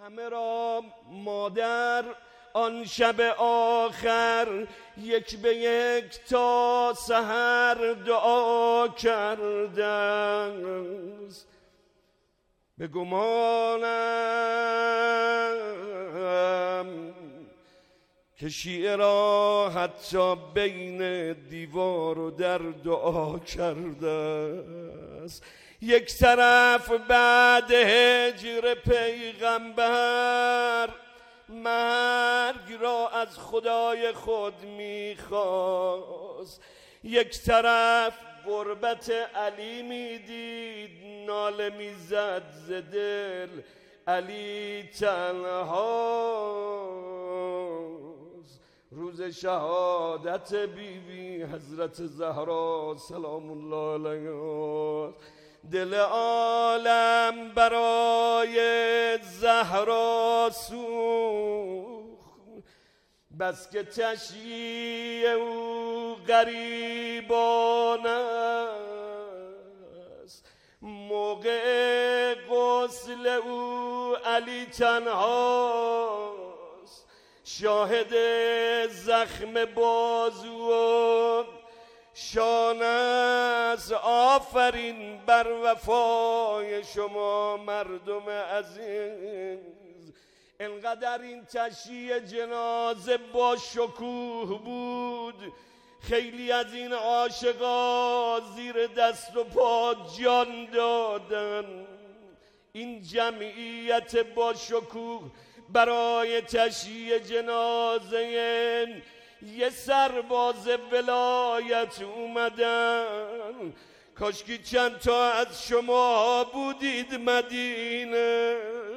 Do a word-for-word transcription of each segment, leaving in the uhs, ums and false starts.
همه را مادر آن شب آخر یک به یک تا سحر دعا کردند. به گمانم که شیعه را حتی بین دیوار و در دعا کرده است. یک طرف بعد هجر پیغمبر مرگ را از خدای خود میخواست، یک طرف غربت علی میدید، ناله میزد ز دل علی تنهاست. روز شهادت بیبی حضرت زهرا سلام الله علیها، دل عالم برای زهرا سوخت، بس که تشییع او غریبانه است. موقع غسل او علی تنهاست، شاهد زخم بازو و شانه است. آفرین بر وفای شما مردم عزیز. انقدر این تشییع جنازه با شکوه بود، خیلی از این عاشقا زیر دست و پا جان دادن. این جمعیت با شکوه برای تشییع جنازه یه سرباز ولایت اومدن. کاشکی چند تا از شما بودید مدینه،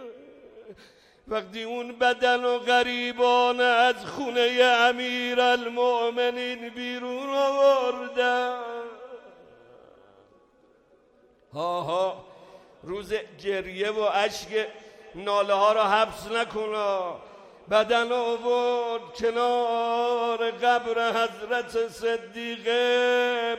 وقتی اون بدن و غریبانه از خونه امیر المؤمنین بیرون آوردن. ها ها روز گریه و اشک ناله ها را حبس نکن. بدن آورد کنار قبر حضرت صدیقه.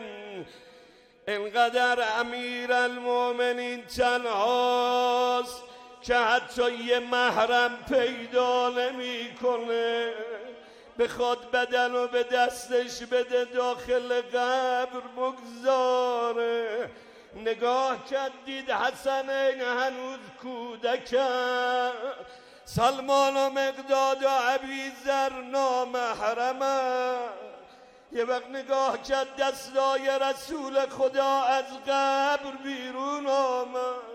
انقدر امیر المؤمنین تنهاست که حتی یه محرم پیدا نمی کنه. بخواد بدن رو به دستش بده داخل قبر بگذاره. نگاه کردید حسنین هنوز کودکن، سلمان و مقداد و ابیذر نامحرمه. یه وقت نگاه کرد دستای رسول خدا از قبر بیرون آمد،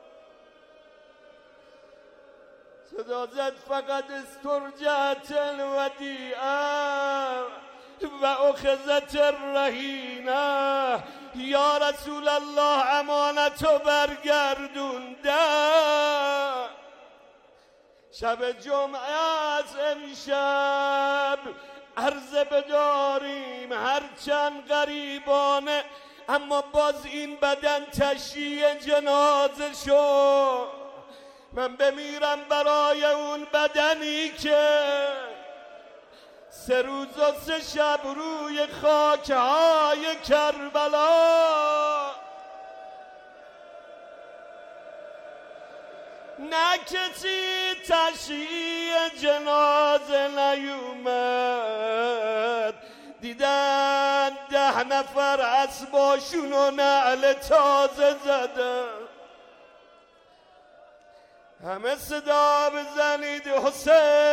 صدا زد فقط استرجعت الودیعه و اخذت الرهینه. یا رسول الله امانتو برگردونده. شب جمعه از امشب عرضه بداریم، هرچند غریبانه اما باز این بدن تشییع جنازه شد. من بمیرم برای اون بدنی که سه روز و سه شب روی خاکهای کربلا نه کسی تشییع جنازه نیومد. دیدن ده نفر اسباشون و نعل تازه زدن. همه صدا بزنید حسین